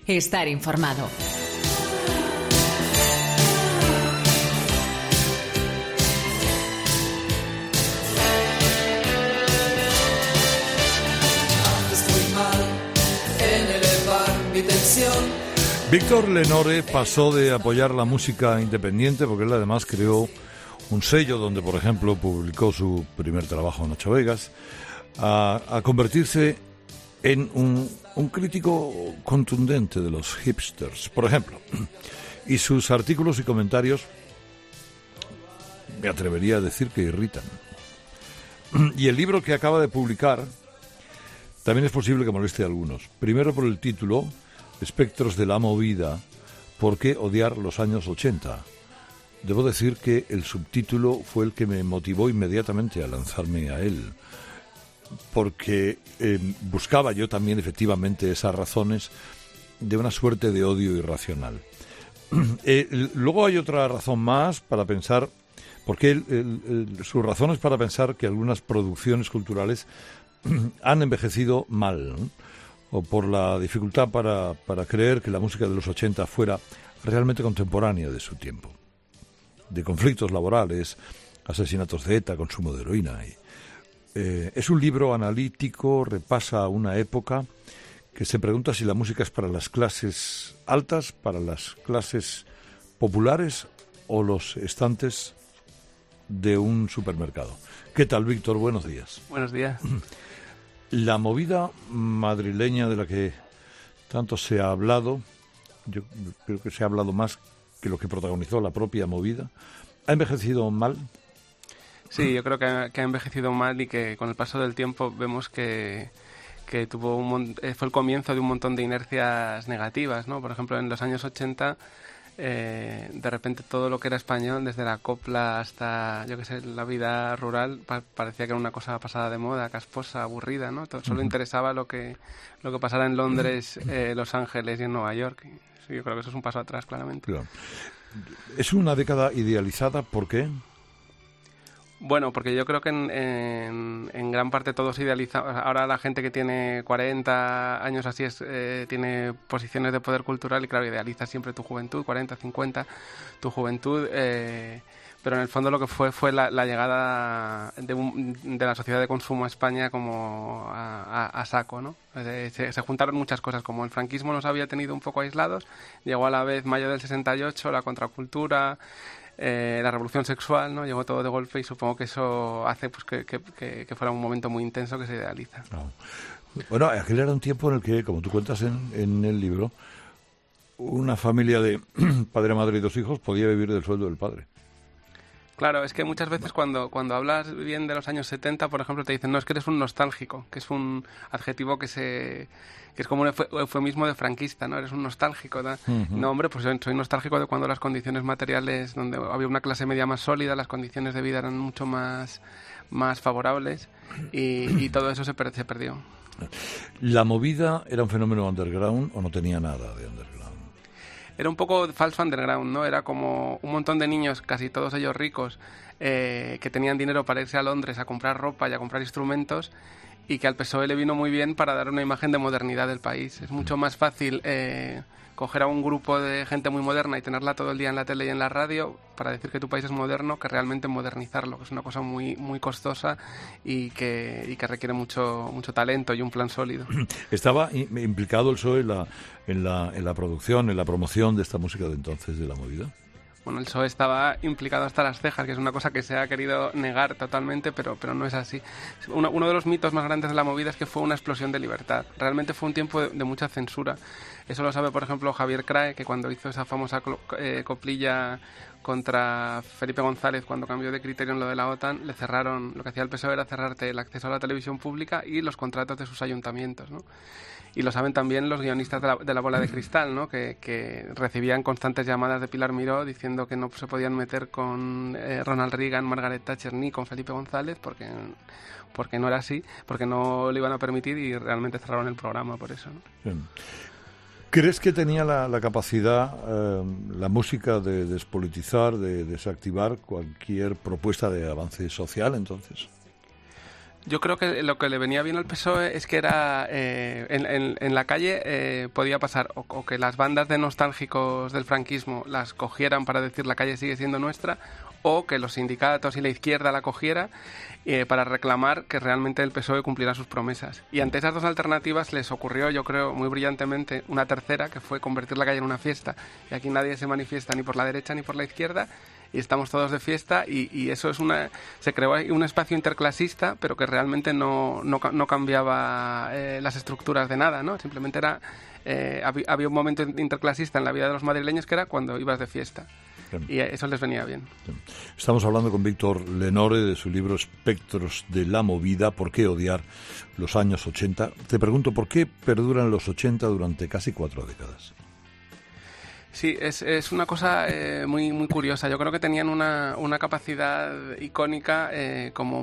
estar informado. Víctor Lenore pasó de apoyar la música independiente, porque él además creó un sello donde, por ejemplo, publicó su primer trabajo en Ocho Vegas, a convertirse en un crítico contundente de los hipsters, por ejemplo. Y sus artículos y comentarios, me atrevería a decir que irritan. Y el libro que acaba de publicar también es posible que moleste a algunos. Primero por el título, Espectros de la movida, ¿por qué odiar los años 80? Debo decir que el subtítulo fue el que me motivó inmediatamente a lanzarme a él, porque buscaba yo también efectivamente esas razones de una suerte de odio irracional. Luego hay otra razón más para pensar, porque sus razones para pensar que algunas producciones culturales han envejecido mal, ¿no? O por la dificultad para creer que la música de los 80 fuera realmente contemporánea de su tiempo. De conflictos laborales, asesinatos de ETA, consumo de heroína. Es un libro analítico, repasa una época que se pregunta si la música es para las clases altas, para las clases populares o los estantes de un supermercado. ¿Qué tal, Víctor? Buenos días. Buenos días. La movida madrileña de la que tanto se ha hablado, yo creo que se ha hablado más que lo que protagonizó la propia movida, ¿ha envejecido mal? Sí, yo creo que ha envejecido mal y que con el paso del tiempo vemos que fue el comienzo de un montón de inercias negativas, ¿no? Por ejemplo, en los años 80... de repente todo lo que era español, desde la copla hasta, yo qué sé, la vida rural, parecía que era una cosa pasada de moda, casposa, aburrida, ¿no? Solo interesaba lo que pasara en Londres, Los Ángeles y en Nueva York. Sí, yo creo que eso es un paso atrás, claramente. Claro. ¿Es una década idealizada? ¿Por qué? Bueno, porque yo creo que en gran parte todo se idealiza. Ahora la gente que tiene 40 años así tiene posiciones de poder cultural y claro, idealiza siempre tu juventud, 40, 50, tu juventud, pero en el fondo lo que fue la llegada de la sociedad de consumo a España como a saco, ¿no? Se juntaron muchas cosas, como el franquismo nos había tenido un poco aislados, llegó a la vez mayo del 68, la contracultura, la revolución sexual, ¿no? Llegó todo de golpe y supongo que eso hace pues que fuera un momento muy intenso que se idealiza. No. Bueno, aquel era un tiempo en el que, como tú cuentas en el libro, una familia de padre, madre y dos hijos podía vivir del sueldo del padre. Claro, es que muchas veces cuando hablas bien de los años 70, por ejemplo, te dicen, no, es que eres un nostálgico, que es un adjetivo que es como un eufemismo de franquista, ¿no? Eres un nostálgico, ¿no? Uh-huh. No, hombre, pues soy nostálgico de cuando las condiciones materiales, donde había una clase media más sólida, las condiciones de vida eran mucho más favorables y todo eso se perdió. ¿La movida era un fenómeno underground o no tenía nada de underground? Era un poco falso underground, ¿no? Era como un montón de niños, casi todos ellos ricos, que tenían dinero para irse a Londres a comprar ropa y a comprar instrumentos y que al PSOE le vino muy bien para dar una imagen de modernidad del país. Es mucho más fácil coger a un grupo de gente muy moderna y tenerla todo el día en la tele y en la radio para decir que tu país es moderno que realmente modernizarlo, que es una cosa muy, muy costosa y que requiere mucho talento y un plan sólido. ¿Estaba implicado el PSOE en la producción, en la promoción de esta música de entonces, de la movida? Bueno, el PSOE estaba implicado hasta las cejas, que es una cosa que se ha querido negar totalmente, pero no es así. Uno de los mitos más grandes de la movida es que fue una explosión de libertad. Realmente fue un tiempo de mucha censura. Eso lo sabe, por ejemplo, Javier Crae, que cuando hizo esa famosa coplilla contra Felipe González, cuando cambió de criterio en lo de la OTAN, le cerraron, lo que hacía el PSOE era cerrarte el acceso a la televisión pública y los contratos de sus ayuntamientos, ¿no? Y lo saben también los guionistas de la Bola de Cristal, ¿no? Que recibían constantes llamadas de Pilar Miró diciendo que no se podían meter con Ronald Reagan, Margaret Thatcher ni con Felipe González porque no era así, porque no lo iban a permitir y realmente cerraron el programa por eso, ¿no? Bien. ¿Crees que tenía la capacidad, la música, de despolitizar, de desactivar cualquier propuesta de avance social entonces? Yo creo que lo que le venía bien al PSOE es que era en la calle podía pasar o que las bandas de nostálgicos del franquismo las cogieran para decir la calle sigue siendo nuestra, o que los sindicatos y la izquierda la cogiera para reclamar que realmente el PSOE cumpliera sus promesas. Y ante esas dos alternativas les ocurrió, yo creo, muy brillantemente una tercera, que fue convertir la calle en una fiesta. Y aquí nadie se manifiesta ni por la derecha ni por la izquierda, y estamos todos de fiesta, y eso es se creó ahí un espacio interclasista, pero que realmente no cambiaba las estructuras de nada, ¿no? Simplemente era había un momento interclasista en la vida de los madrileños que era cuando ibas de fiesta. Bien. Y eso les venía bien. Bien. Estamos hablando con Víctor Lenore de su libro Espectros de la movida, ¿por qué odiar los años 80? Te pregunto, ¿por qué perduran los 80 durante casi 4 décadas? Sí, es una cosa muy muy curiosa. Yo creo que tenían una capacidad icónica como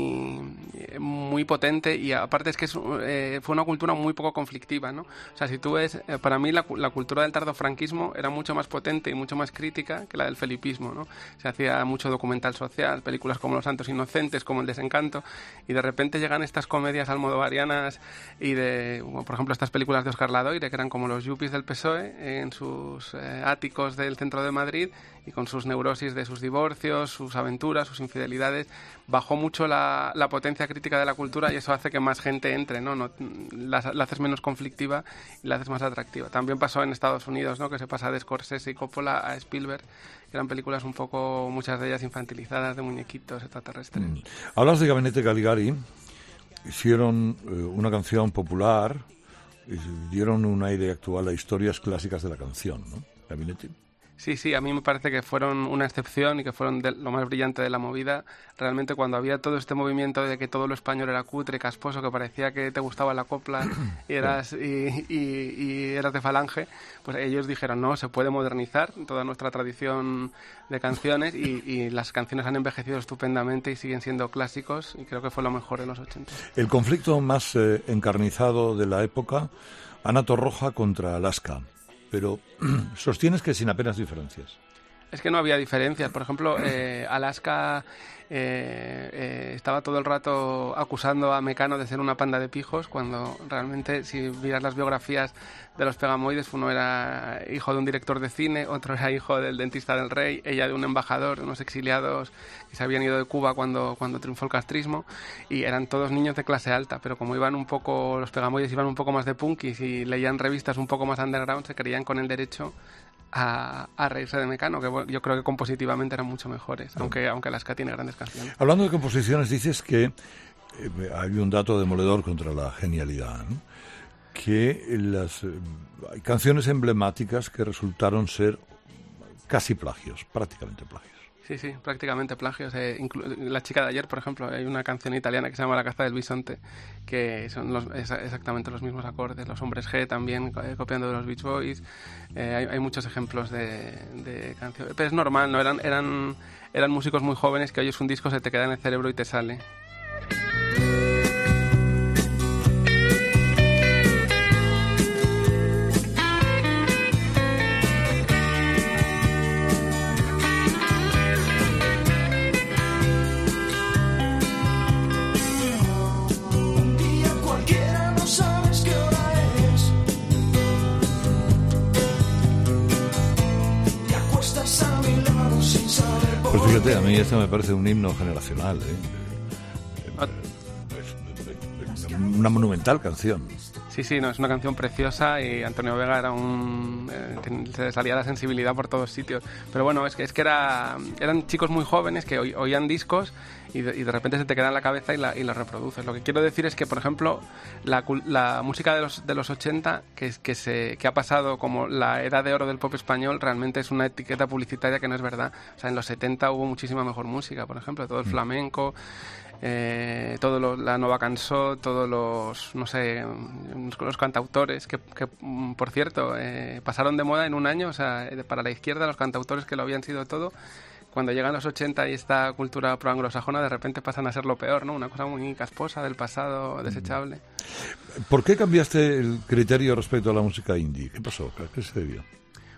muy potente, y aparte es que fue una cultura muy poco conflictiva, ¿no? O sea, si tú ves, para mí la cultura del tardofranquismo era mucho más potente y mucho más crítica que la del felipismo, ¿no? Se hacía mucho documental social, películas como Los Santos Inocentes, como El Desencanto, y de repente llegan estas comedias almodovarianas y por ejemplo, estas películas de Oscar Ladoire, que eran como los yuppies del PSOE en sus áticos del centro de Madrid, y con sus neurosis de sus divorcios, sus aventuras, sus infidelidades. Bajó mucho la potencia crítica de la cultura, y eso hace que más gente entre, ¿no? La haces menos conflictiva y la haces más atractiva. También pasó en Estados Unidos, ¿no? Que se pasa de Scorsese y Coppola a Spielberg, que eran películas un poco, muchas de ellas infantilizadas, de muñequitos extraterrestres. Hablas de Gabinete Caligari. Hicieron una canción popular, dieron un aire actual a historias clásicas de la canción, ¿no? Gabinete. Sí, a mí me parece que fueron una excepción y que fueron lo más brillante de la movida. Realmente, cuando había todo este movimiento de que todo lo español era cutre, casposo, que parecía que te gustaba la copla y eras de Falange, pues ellos dijeron, no, se puede modernizar toda nuestra tradición de canciones, y las canciones han envejecido estupendamente y siguen siendo clásicos, y creo que fue lo mejor de los 80. El conflicto más encarnizado de la época, Ana Torroja contra Alaska. Pero sostienes que sin apenas diferencias. Es que no había diferencias. Por ejemplo, Alaska estaba todo el rato acusando a Mecano de ser una panda de pijos, cuando realmente, si miras las biografías de los Pegamoides, uno era hijo de un director de cine, otro era hijo del dentista del rey, ella de un embajador, de unos exiliados que se habían ido de Cuba cuando triunfó el castrismo, y eran todos niños de clase alta, pero como los Pegamoides iban un poco más de punkis y leían revistas un poco más underground, se creían con el derecho a reírse de Mecano, que yo creo que compositivamente eran mucho mejores, aunque Alaska tiene grandes canciones. Hablando de composiciones, dices que hay un dato demoledor contra la genialidad, ¿no? Que hay canciones emblemáticas que resultaron ser casi plagios, prácticamente plagios. Sí, prácticamente plagios. La chica de ayer, por ejemplo, hay una canción italiana que se llama La caza del bisonte, que son exactamente los mismos acordes. Los Hombres G también copiando de los Beach Boys. Hay muchos ejemplos de canciones. Pero es normal, ¿no? Eran músicos muy jóvenes que oyes un disco, se te queda en el cerebro y te sale. Pues fíjate, a mí esto me parece un himno generacional, una monumental canción. Sí, no, es una canción preciosa, y Antonio Vega se le salía la sensibilidad por todos sitios. Pero bueno, es que eran chicos muy jóvenes que oían discos y de repente se te queda en la cabeza y la reproduces. Lo que quiero decir es que, por ejemplo, la música de los 80, que ha pasado como la edad de oro del pop español, realmente es una etiqueta publicitaria que no es verdad. O sea, en los 70 hubo muchísima mejor música, por ejemplo, todo el flamenco, la nova cançó, todos los cantautores que por cierto pasaron de moda en un año. O sea, para la izquierda, los cantautores que lo habían sido todo, cuando llegan los 80 y esta cultura proanglosajona, de repente pasan a ser lo peor, ¿no? Una cosa muy casposa del pasado, desechable. ¿Por qué cambiaste el criterio respecto a la música indie? ¿Qué pasó? ¿Qué se debió?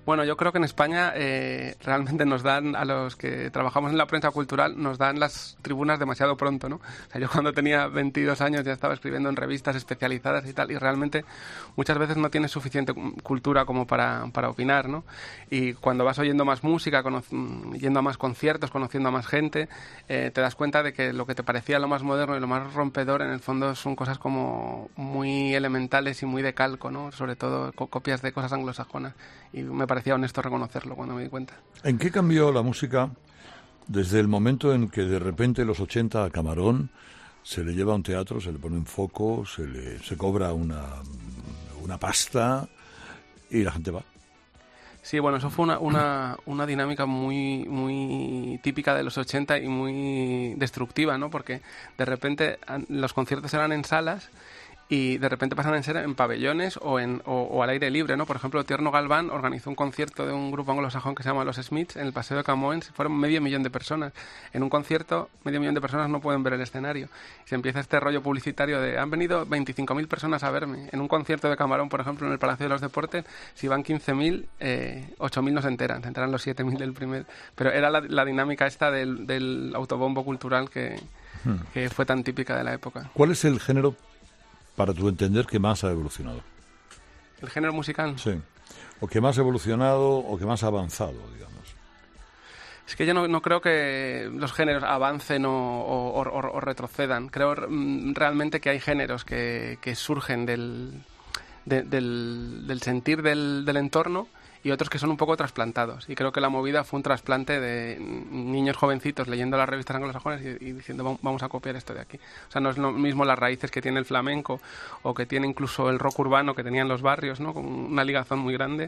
Bueno, yo creo que en España realmente nos dan, a los que trabajamos en la prensa cultural, nos dan las tribunas demasiado pronto, ¿no? O sea, yo cuando tenía 22 años ya estaba escribiendo en revistas especializadas y tal, y realmente muchas veces no tienes suficiente cultura como para opinar, ¿no? Y cuando vas oyendo más música, yendo a más conciertos, conociendo a más gente, te das cuenta de que lo que te parecía lo más moderno y lo más rompedor, en el fondo son cosas como muy elementales y muy de calco, ¿no? Sobre todo copias de cosas anglosajonas. Y me parecía honesto reconocerlo cuando me di cuenta. ¿En qué cambió la música desde el momento en que de repente en los 80 a Camarón se le lleva a un teatro, se le pone un foco, se cobra una pasta y la gente va? Sí, bueno, eso fue una dinámica muy, muy típica de los 80 y muy destructiva, ¿no? Porque de repente los conciertos eran en salas y de repente pasan a ser en pabellones o al aire libre, ¿no? Por ejemplo, Tierno Galván organizó un concierto de un grupo anglosajón que se llama Los Smiths en el Paseo de Camoens, fueron 500.000 de personas. En un concierto, 500.000 de personas no pueden ver el escenario. Y se empieza este rollo publicitario de han venido 25.000 personas a verme. En un concierto de Camarón, por ejemplo, en el Palacio de los Deportes, si van 15.000, 8.000 no se enteran los 7.000 del primer. Pero era la dinámica esta del autobombo cultural que fue tan típica de la época. ¿Cuál es el género, para tu entender, que más ha evolucionado? ¿El género musical? Sí. O que más ha evolucionado o que más ha avanzado, digamos. Es que yo no creo que los géneros avancen o retrocedan. Creo realmente que hay géneros que surgen del sentir del entorno y otros que son un poco trasplantados. Y creo que la movida fue un trasplante de niños jovencitos leyendo las revistas anglosajonas y diciendo vamos a copiar esto de aquí. O sea, no es lo mismo las raíces que tiene el flamenco o que tiene incluso el rock urbano que tenían los barrios, ¿no? Con una ligazón muy grande,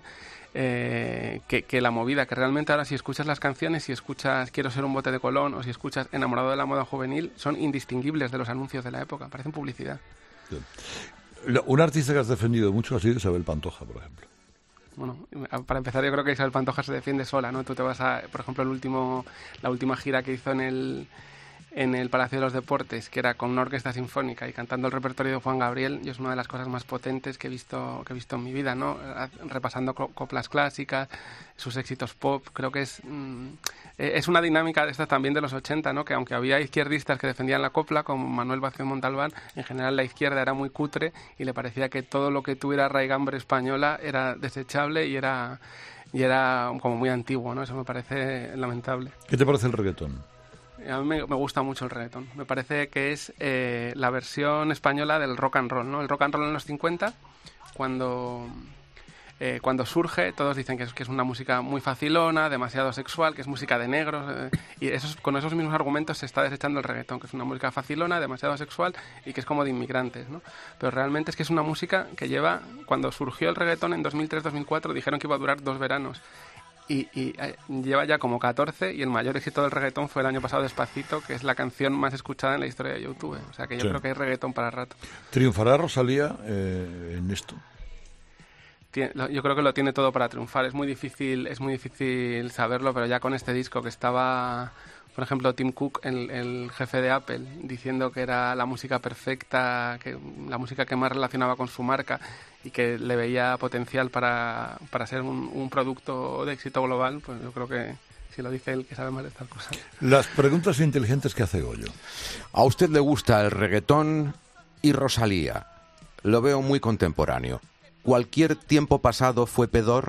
que la movida, que realmente ahora si escuchas las canciones, si escuchas Quiero ser un bote de Colón o si escuchas Enamorado de la moda juvenil, son indistinguibles de los anuncios de la época, parecen publicidad. Sí. Un artista que has defendido mucho ha sido Isabel Pantoja, por ejemplo. Bueno, para empezar yo creo que Isabel Pantoja se defiende sola, ¿no? Tú te vas a, por ejemplo, la última gira que hizo en el Palacio de los Deportes, que era con una orquesta sinfónica y cantando el repertorio de Juan Gabriel, y es una de las cosas más potentes que he visto en mi vida, ¿no? Repasando coplas clásicas, sus éxitos pop, creo que es una dinámica de esta también de los 80, ¿no? Que aunque había izquierdistas que defendían la copla, como Manuel Vázquez Montalbán, en general la izquierda era muy cutre y le parecía que todo lo que tuviera raigambre española era desechable y era como muy antiguo, ¿no? Eso me parece lamentable. ¿Qué te parece el reggaetón? A mí me gusta mucho el reggaetón. Me parece que es la versión española del rock and roll, ¿no? El rock and roll en los 50, cuando surge, todos dicen que es una música muy facilona, demasiado sexual, que es música de negros, y con esos mismos argumentos se está desechando el reggaetón, que es una música facilona, demasiado sexual y que es como de inmigrantes, ¿no? Pero realmente es que es una música que cuando surgió el reggaetón en 2003-2004, dijeron que iba a durar 2 veranos. Y lleva ya como 14 y el mayor éxito del reggaetón fue el año pasado Despacito, que es la canción más escuchada en la historia de YouTube. O sea que yo creo que hay reggaetón para rato. ¿Triunfará Rosalía en esto? Yo creo que lo tiene todo para triunfar. Es muy difícil saberlo, pero ya con este disco que estaba, por ejemplo, Tim Cook, el jefe de Apple, diciendo que era la música perfecta, que la música que más relacionaba con su marca y que le veía potencial para ser un producto de éxito global, pues yo creo que si lo dice él, que sabe más de estas cosas. Las preguntas inteligentes que hace Goyo. A usted le gusta el reggaetón y Rosalía. Lo veo muy contemporáneo. ¿Cualquier tiempo pasado fue peor?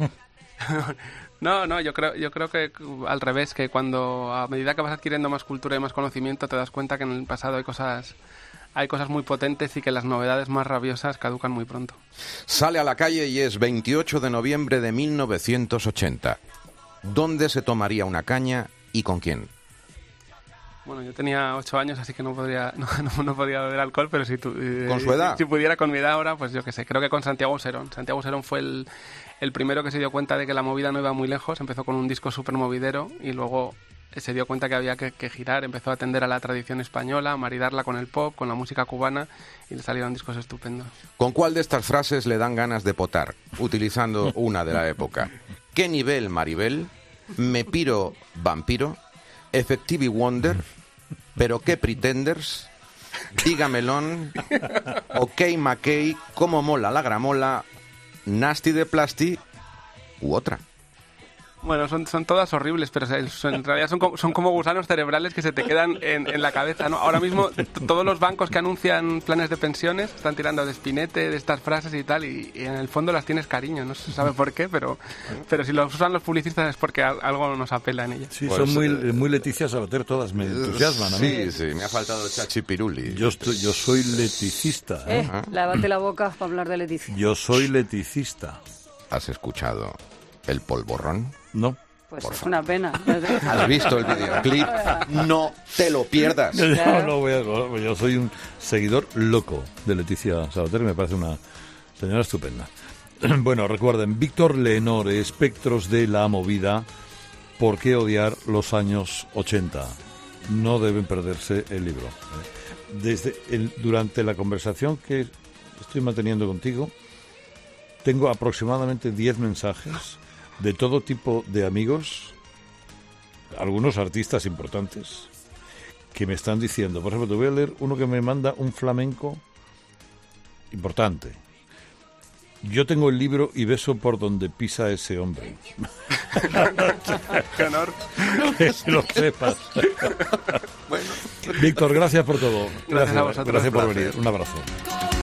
No, yo creo que al revés, que a medida que vas adquiriendo más cultura y más conocimiento, te das cuenta que en el pasado hay cosas muy potentes y que las novedades más rabiosas caducan muy pronto. Sale a la calle y es 28 de noviembre de 1980. ¿Dónde se tomaría una caña y con quién? Bueno, yo tenía 8 años, así que no podía beber alcohol, pero ¿Con su edad? Si pudiera con mi edad ahora, pues yo qué sé, creo que con Santiago Serón. Santiago Serón fue el primero que se dio cuenta de que la movida no iba muy lejos, empezó con un disco súper movidero y luego se dio cuenta que había que girar, empezó a atender a la tradición española, a maridarla con el pop, con la música cubana y le salieron discos estupendos. ¿Con cuál de estas frases le dan ganas de potar? Utilizando una de la época. ¿Qué nivel, Maribel? ¿Me piro, vampiro? Effective Wonder, pero qué Pretenders, Dígamelón, OK McKay, cómo mola la gramola, Nasty de Plasti, u otra. Bueno, son todas horribles, pero en realidad son como gusanos cerebrales que se te quedan en la cabeza, ¿no? Ahora mismo todos los bancos que anuncian planes de pensiones están tirando de Spinette, de estas frases y tal, y en el fondo las tienes cariño, no se sabe por qué, pero si los usan los publicistas es porque algo nos apela en ellas. Sí, Pues, son muy Leticia Sabater todas, me entusiasman a mí. Sí, me ha faltado el Chachi Piruli. Yo soy leticista. Lávate la boca para hablar de Leticia. Yo soy leticista. ¿Has escuchado el polvorrón? No. Pues es una pena. ¿Has visto el videoclip? No te lo pierdas. Yo soy un seguidor loco de Leticia Sabater, me parece una señora estupenda. Bueno, recuerden, Víctor Leonore, Espectros de la Movida, ¿por qué odiar los años 80? No deben perderse el libro. Durante la conversación que estoy manteniendo contigo, tengo aproximadamente 10 mensajes de todo tipo de amigos, algunos artistas importantes, que me están diciendo, por ejemplo, te voy a leer uno que me manda un flamenco importante. Yo tengo el libro y beso por donde pisa ese hombre. ¡Qué honor! Que lo sepas. Bueno. Víctor, gracias por todo. Gracias a vosotros. Gracias por venir. Un abrazo.